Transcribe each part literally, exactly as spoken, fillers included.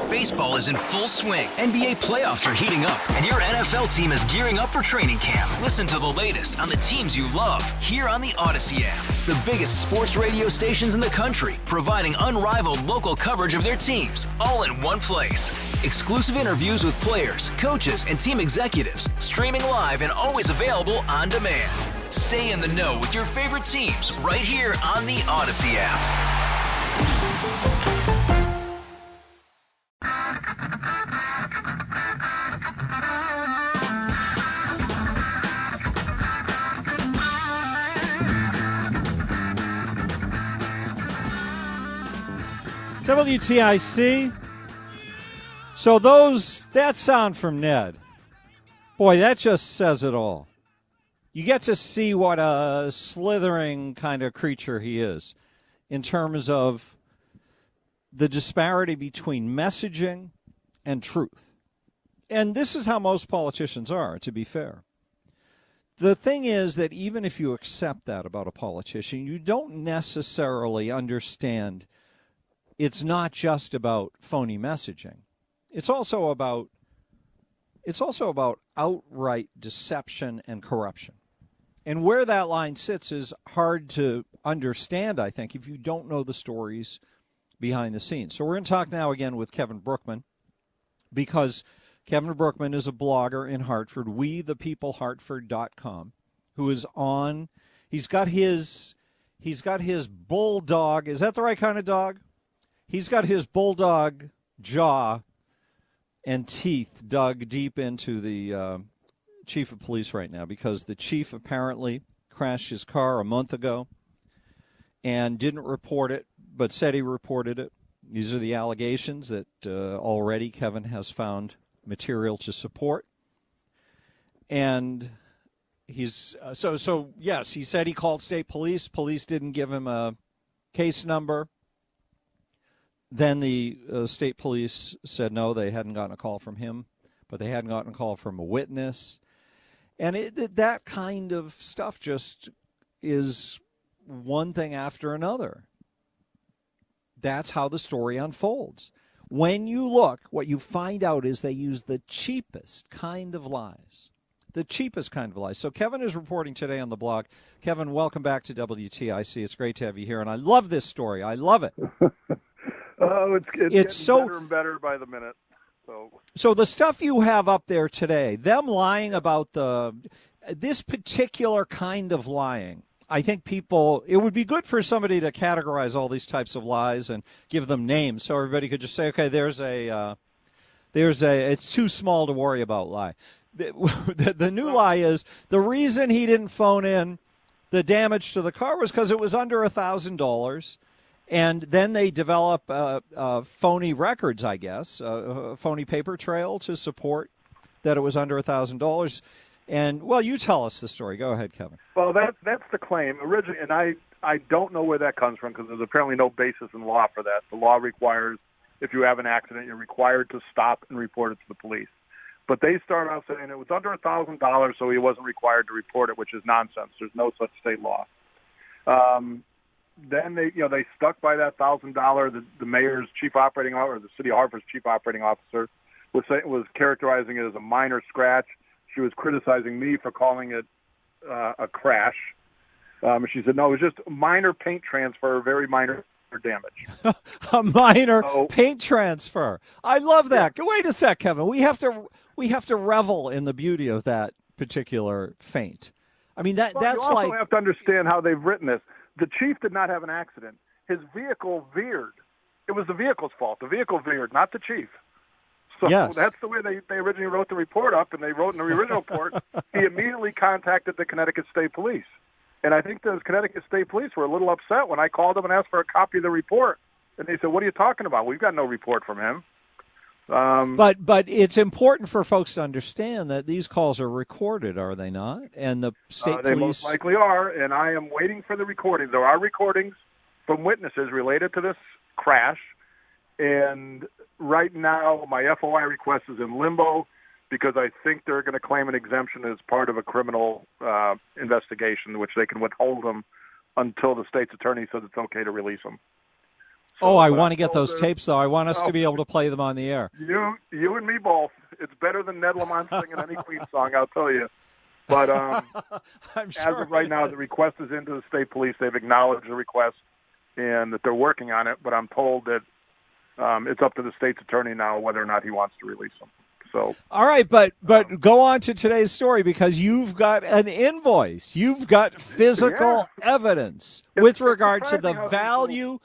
Baseball is in full swing. N B A playoffs are heating up, and your N F L team is gearing up for training camp. Listen to the latest on the teams you love here on the Odyssey app. The biggest sports radio stations in the country, providing unrivaled local coverage of their teams, all in one place. Exclusive interviews with players, coaches, and team executives, streaming live and always available on demand. Stay in the know with your favorite teams right here on the Odyssey app. W T I C. So those, that sound from Ned, boy, that just says it all. You get to see what a slithering kind of creature he is in terms of the disparity between messaging and truth. And this is how most politicians are, to be fair. The thing is that even if you accept that about a politician, you don't necessarily understand it's not just about phony messaging. It's also about it's also about outright deception and corruption. And where that line sits is hard to understand, I think, if you don't know the stories behind the scenes. So we're going to talk now again with Kevin Brookman, because Kevin Brookman is a blogger in Hartford, we the people hartford dot com, who is on, he's got his he's got his bulldog, is that the right kind of dog? He's got his bulldog jaw and teeth dug deep into the uh, chief of police right now, because the chief apparently crashed his car a month ago and didn't report it, but said he reported it. These are the allegations that uh, already Kevin has found material to support. And he's uh, so, so yes, he said he called state police. Police didn't give him a case number. Then the uh, state police said no, they hadn't gotten a call from him, but they hadn't gotten a call from a witness. And it, that kind of stuff just is one thing after another. That's how the story unfolds. When you look, what you find out is they use the cheapest kind of lies. The cheapest kind of lies. So Kevin is reporting today on the blog. Kevin, welcome back to W T I C. It's great to have you here, and I love this story. I love it. Oh, it's, it's, it's getting so, better and better by the minute. So. so the stuff you have up there today, them lying about the this particular kind of lying, I think people, it would be good for somebody to categorize all these types of lies and give them names so everybody could just say, okay, there's a, uh, there's a, it's too small to worry about lie. The, the, the new lie is the reason he didn't phone in the damage to the car was because it was under one thousand dollars. And then they develop uh, uh, phony records, I guess, uh, a phony paper trail to support that it was under one thousand dollars. And, well, you tell us the story. Go ahead, Kevin. Well, that, that's the claim. Originally, and I, I don't know where that comes from, because there's apparently no basis in law for that. The law requires, if you have an accident, you're required to stop and report it to the police. But they start out saying it was under one thousand dollars, so he wasn't required to report it, which is nonsense. There's no such state law. Um Then they, you know, they stuck by that thousand dollar. The, the mayor's chief operating officer, or the city of Hartford's chief operating officer, was saying, was characterizing it as a minor scratch. She was criticizing me for calling it uh, a crash. Um, she said, no, it was just a minor paint transfer, very minor damage. A minor so, paint transfer. I love that. Yeah. Wait a sec, Kevin. We have to we have to revel in the beauty of that particular feint. I mean, that well, that's you also like. You have to understand how they've written this. The chief did not have an accident. His vehicle veered. It was the vehicle's fault. The vehicle veered, not the chief. So yes. That's the way they, they originally wrote the report up, and they wrote in the original report, he immediately contacted the Connecticut State Police. And I think the Connecticut State Police were a little upset when I called them and asked for a copy of the report. And they said, what are you talking about? We've got no report from him. Um, but but it's important for folks to understand that these calls are recorded, are they not? And the state uh, they police... most likely are, and I am waiting for the recordings. There are recordings from witnesses related to this crash, and right now my F O I request is in limbo because I think they're going to claim an exemption as part of a criminal uh, investigation, which they can withhold them until the state's attorney says it's okay to release them. So, oh, I uh, want to get so those the, tapes, though. I want us oh, to be able to play them on the air. You, you and me both. It's better than Ned Lamont singing any Queen song, I'll tell you. But um, I'm sure as of right now, is. the request is into the state police. They've acknowledged the request and that they're working on it. But I'm told that um, it's up to the state's attorney now whether or not he wants to release them. So, all right, but but um, go on to today's story because you've got an invoice. You've got physical yeah. evidence it's, with regard to the how value.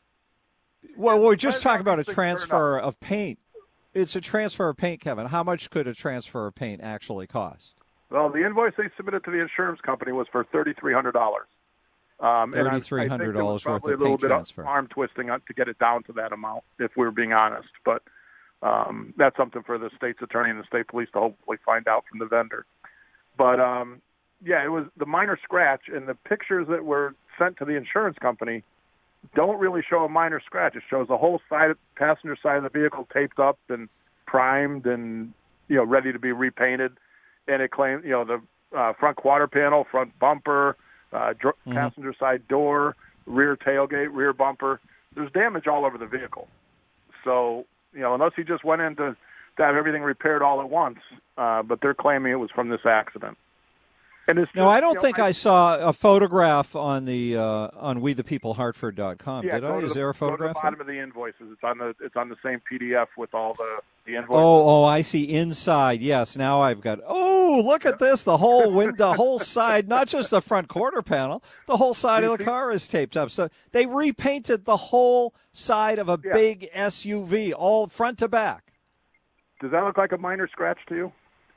Well, we're just talking about a things transfer of paint. It's a transfer of paint, Kevin. How much could a transfer of paint actually cost? Well, the invoice they submitted to the insurance company was for thirty-three hundred dollars. Um, thirty-three hundred dollars worth of paint transfer. Probably a little bit of arm twisting to get it down to that amount, if we're being honest. But um, that's something for the state's attorney and the state police to hopefully find out from the vendor. But, um, yeah, it was the minor scratch, and the pictures that were sent to the insurance company don't really show a minor scratch. It shows the whole side, passenger side of the vehicle taped up and primed and, you know, ready to be repainted. And it claims, you know, the uh, front quarter panel, front bumper, uh, dr- mm-hmm. passenger side door, rear tailgate, rear bumper. There's damage all over the vehicle. So, you know, unless he just went in to, to have everything repaired all at once, uh, but they're claiming it was from this accident. And it's just, no, I don't you know, think I, I saw a photograph on the uh, on we the people hartford dot com. Yeah, did I? Is the, there a photograph? Go to the bottom of the invoices. It's on the it's on the same P D F with all the, the invoices. Oh, oh, I see. Inside, yes. Now I've got. Oh, look at this! The whole wind, the whole side, not just the front quarter panel, the whole side of the car is taped up. So they repainted the whole side of a yeah. big S U V, all front to back. Does that look like a minor scratch to you?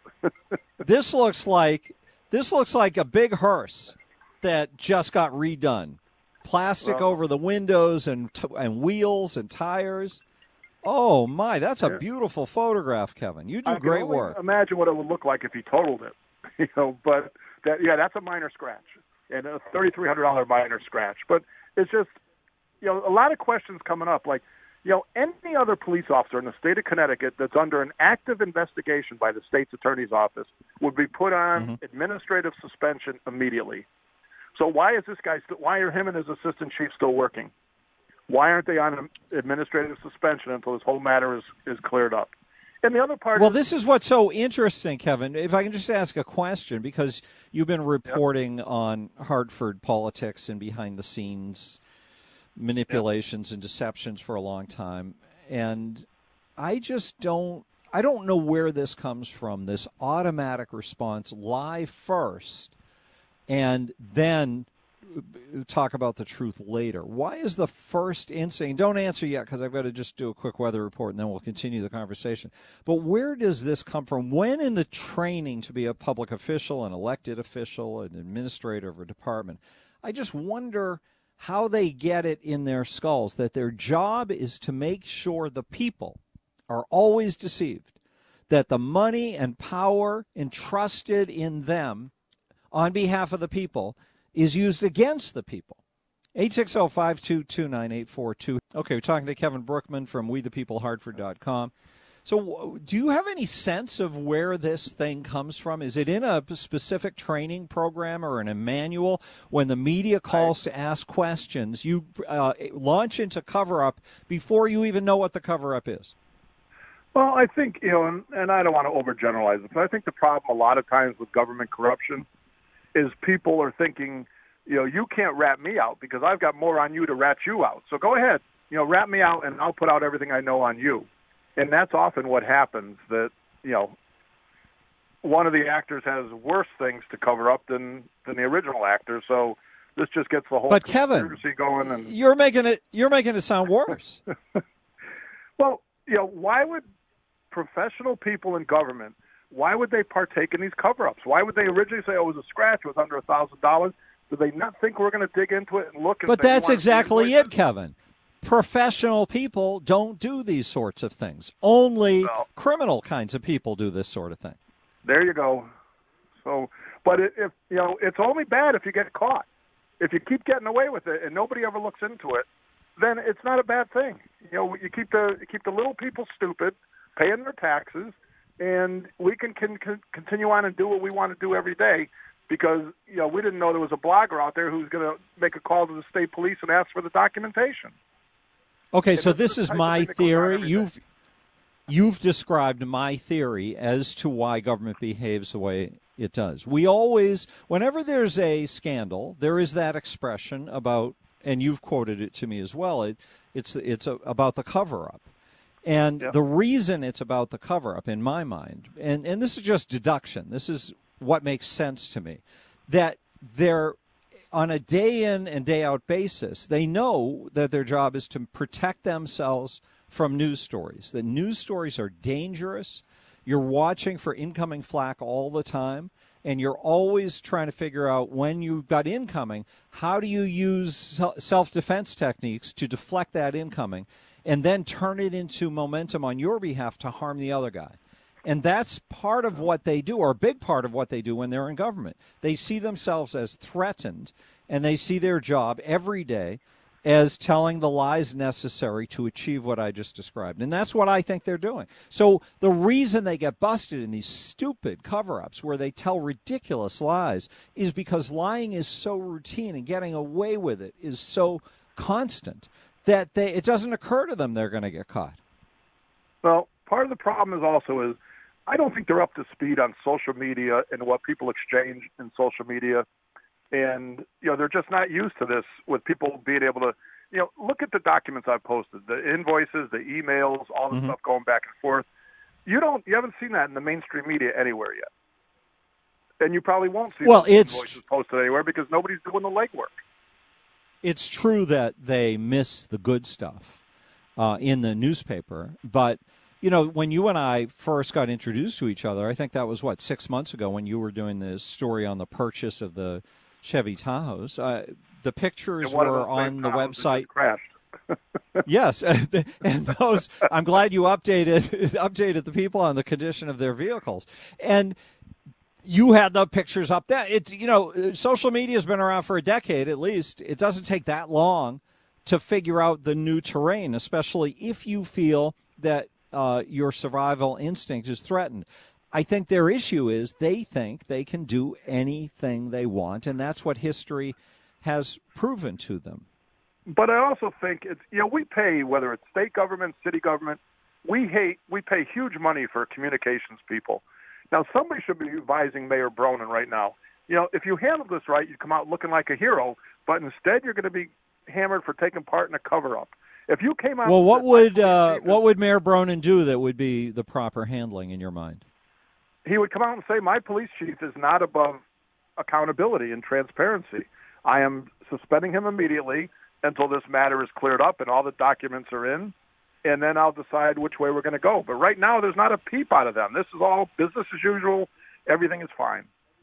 This looks like. This looks like a big hearse that just got redone. Plastic well, over the windows and t- and wheels and tires. Oh, my, that's a yeah. beautiful photograph, Kevin. You do I great can only work. Imagine what it would look like if he totaled it. You know, but that, yeah, that's a minor scratch and a thirty-three hundred dollars minor scratch. But it's just, you know, a lot of questions coming up. Like, you know, any other police officer in the state of Connecticut that's under an active investigation by the state's attorney's office would be put on mm-hmm. administrative suspension immediately. So why is this guy? St- why are him and his assistant chief still working? Why aren't they on administrative suspension until this whole matter is, is cleared up? And the other part. Well, is, this is what's so interesting, Kevin. If I can just ask a question, because you've been reporting yep. on Hartford politics and behind the scenes manipulations yep. and deceptions for a long time, and I just don't I don't know where this comes from, this automatic response, lie first and then talk about the truth later. Why is the first instinct, don't answer yet because I've got to just do a quick weather report and then we'll continue the conversation, but where does this come from? When in the training to be a public official, an elected official, an administrator of a department, I just wonder how they get it in their skulls that their job is to make sure the people are always deceived, that the money and power entrusted in them on behalf of the people is used against the people. eight six zero, five two two, nine eight four two. Okay, we're talking to Kevin Brookman from we the people hartford dot com. So do you have any sense of where this thing comes from? Is it in a specific training program or in a manual? When the media calls to ask questions, you uh, launch into cover-up before you even know what the cover-up is. Well, I think, you know, and, and I don't want to overgeneralize it, but I think the problem a lot of times with government corruption is people are thinking, you know, you can't rat me out because I've got more on you to rat you out. So go ahead, you know, rat me out and I'll put out everything I know on you. And that's often what happens, that, you know, one of the actors has worse things to cover up than, than the original actor. So this just gets the whole but conspiracy Kevin, going. And you're making it you're making it sound worse. Well, you know, why would professional people in government, why would they partake in these cover-ups? Why would they originally say, oh, it was a scratch, it was under one thousand dollars? Do they not think we're going to dig into it and look? And but say, that's exactly it, Kevin. Professional people don't do these sorts of things. Only no. criminal kinds of people do this sort of thing. There you go. So, but it, if you know, it's only bad if you get caught. If you keep getting away with it and nobody ever looks into it, then it's not a bad thing. You know, you keep the you keep the little people stupid, paying their taxes, and we can, can, can continue on and do what we want to do every day. Because, you know, we didn't know there was a blogger out there who's going to make a call to the state police and ask for the documentation. Okay, And so this this is is the type of my thing that goes on theory. every day. You've you've described my theory as to why government behaves the way it does. We always, whenever there's a scandal, there is that expression about, and you've quoted it to me as well. It, it's it's a, about the cover-up. And Yeah. the reason it's about the cover-up, in my mind, and, and this is just deduction, this is what makes sense to me, that they're, on a day-in and day-out basis, they know that their job is to protect themselves from news stories, that news stories are dangerous. You're watching for incoming flack all the time, and you're always trying to figure out when you've got incoming, how do you use self-defense techniques to deflect that incoming and then turn it into momentum on your behalf to harm the other guy. And that's part of what they do, or a big part of what they do when they're in government. They see themselves as threatened, and they see their job every day as telling the lies necessary to achieve what I just described. And that's what I think they're doing. So the reason they get busted in these stupid cover-ups where they tell ridiculous lies is because lying is so routine and getting away with it is so constant that they, it doesn't occur to them they're going to get caught. Well, part of the problem is also is I don't think they're up to speed on social media and what people exchange in social media. And, you know, they're just not used to this with people being able to, you know, look at the documents I've posted, the invoices, the emails, all the Mm-hmm. stuff going back and forth. You don't, you haven't seen that in the mainstream media anywhere yet. And you probably won't see well, those it's, invoices posted anywhere because nobody's doing the legwork. It's true that they miss the good stuff uh, in the newspaper, but you know, when you and I first got introduced to each other, I think that was, what, six months ago when you were doing this story on the purchase of the Chevy Tahoes. Uh, the pictures were on the website. Crashed. Yes, and those, I'm glad you updated updated the people on the condition of their vehicles. And you had the pictures up there. It, you know, social media has been around for a decade at least. It doesn't take that long to figure out the new terrain, especially if you feel that Uh, your survival instinct is threatened. I think their issue is they think they can do anything they want, and that's what history has proven to them. But I also think it's, you know, we pay, whether it's state government, city government, we hate, we pay huge money for communications people. Now, somebody should be advising Mayor Bronin right now. You know, if you handle this right, you come out looking like a hero, but instead you're going to be hammered for taking part in a cover-up. If you came out, well, what would uh, is, what would Mayor Bronin do that would be the proper handling in your mind? He would come out and say, "My police chief is not above accountability and transparency. I am suspending him immediately until this matter is cleared up and all the documents are in, and then I'll decide which way we're going to go." But right now, there's not a peep out of them. This is all business as usual. Everything is fine,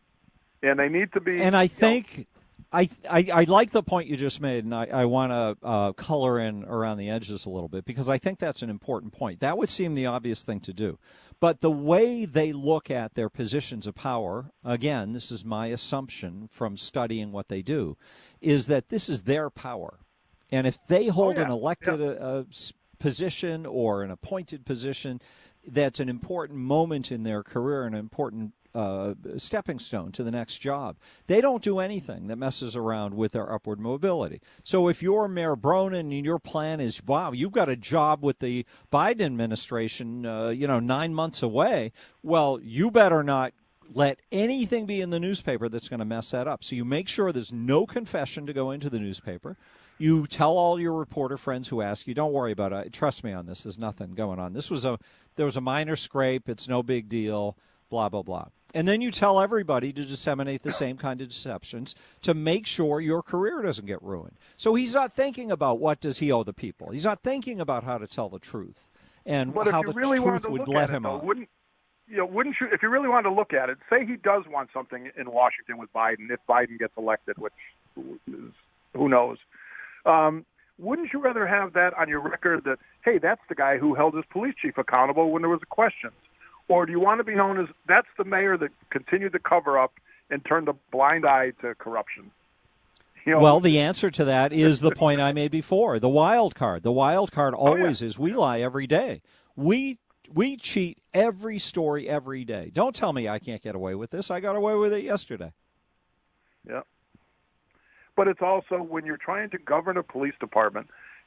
and they need to be. And I think. Know, I, I I like the point you just made, and I, I want to uh, color in around the edges a little bit because I think that's an important point. That would seem the obvious thing to do. But the way they look at their positions of power, again, this is my assumption from studying what they do, is that this is their power. And if they hold oh, yeah. an elected yeah. a, a position or an appointed position, that's an important moment in their career, an important Uh, stepping stone to the next job. They don't do anything that messes around with their upward mobility. So if you're Mayor Bronin and your plan is, wow, you've got a job with the Biden administration, uh, you know, nine months away, well, you better not let anything be in the newspaper that's going to mess that up. So you make sure there's no confession to go into the newspaper. You tell all your reporter friends who ask you, don't worry about it. Trust me on this. There's nothing going on. This was a, there was a minor scrape. It's no big deal, blah, blah, blah. And then you tell everybody to disseminate the same kind of deceptions to make sure your career doesn't get ruined. So he's not thinking about what does he owe the people. He's not thinking about how to tell the truth and but how the really truth would let him though, off. Wouldn't, you know, wouldn't you, if you really wanted to look at it, say he does want something in Washington with Biden, if Biden gets elected, which is, who knows, um, wouldn't you rather have that on your record that, hey, that's the guy who held his police chief accountable when there was a question? Or do you want to be known as that's the mayor that continued to cover up and turned a blind eye to corruption? You know, well, the answer to that is the point I made before, the wild card. The wild card always oh, yeah. is we lie every day. We we cheat every story every day. Don't tell me I can't get away with this. I got away with it yesterday. Yeah. But it's also when you're trying to govern a police department,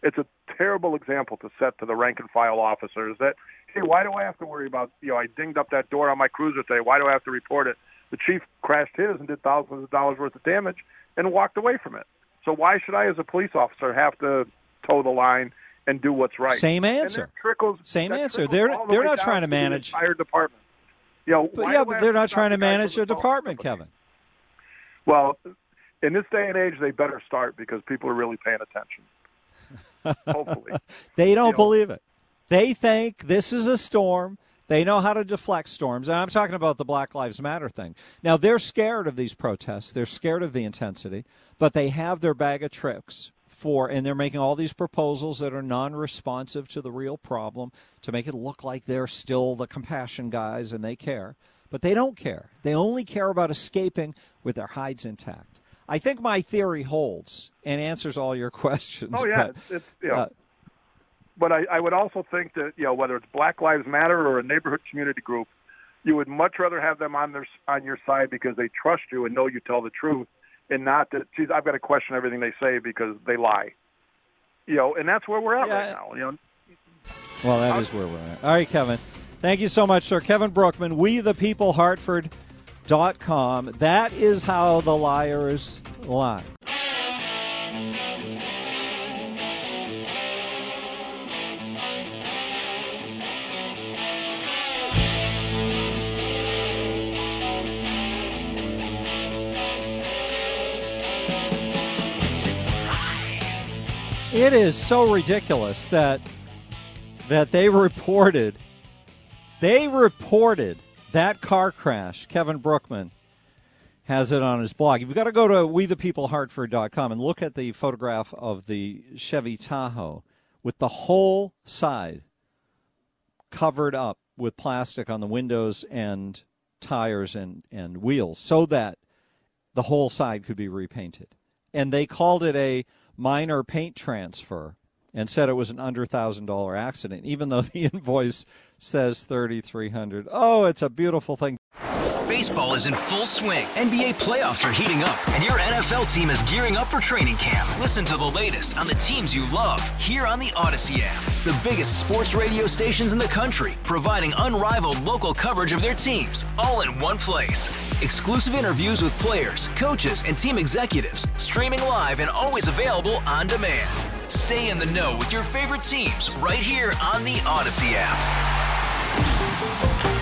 it's a terrible example to set to the rank and file officers that, hey, why do I have to worry about, you know, I dinged up that door on my cruiser today. Why do I have to report it? The chief crashed his and did thousands of dollars worth of damage and walked away from it. So why should I, as a police officer, have to toe the line and do what's right? Same answer. Trickles, Same answer. They're the they're not trying to manage the entire department. You know, but yeah, but they're not trying to manage their department, Kevin. Well, in this day and age, they better start because people are really paying attention. Hopefully. They don't you know, believe it. They think this is a storm. They know how to deflect storms. And I'm talking about the Black Lives Matter thing. Now, they're scared of these protests. They're scared of the intensity, but they have their bag of tricks for, and they're making all these proposals that are non-responsive to the real problem to make it look like they're still the compassion guys and they care. But they don't care. They only care about escaping with their hides intact. I think my theory holds and answers all your questions. Oh, yeah. But, it's, it's, you know, uh, but I, I would also think that, you know, whether it's Black Lives Matter or a neighborhood community group, you would much rather have them on their on your side because they trust you and know you tell the truth, and not that, geez, I've got to question everything they say because they lie. You know, and that's where we're at yeah. right now. You know. Well, that is where we're at. All right, Kevin. Thank you so much, sir. Kevin Brookman, we the people hartford dot com. That is how the liars lie. It is so ridiculous that that they reported they reported that car crash. Kevin Brookman has it on his blog. You've got to go to we the people hartford dot com and look at the photograph of the Chevy Tahoe with the whole side covered up with plastic on the windows and tires and, and wheels so that the whole side could be repainted. And they called it a minor paint transfer and said it was an under one thousand dollars accident, even though the invoice says three thousand three hundred dollars. Oh, it's a beautiful thing. Baseball is in full swing. N B A playoffs are heating up, and your N F L team is gearing up for training camp. Listen to the latest on the teams you love here on the Odyssey app. The biggest sports radio stations in the country, providing unrivaled local coverage of their teams, all in one place. Exclusive interviews with players, coaches, and team executives, streaming live and always available on demand. Stay in the know with your favorite teams right here on the Odyssey app.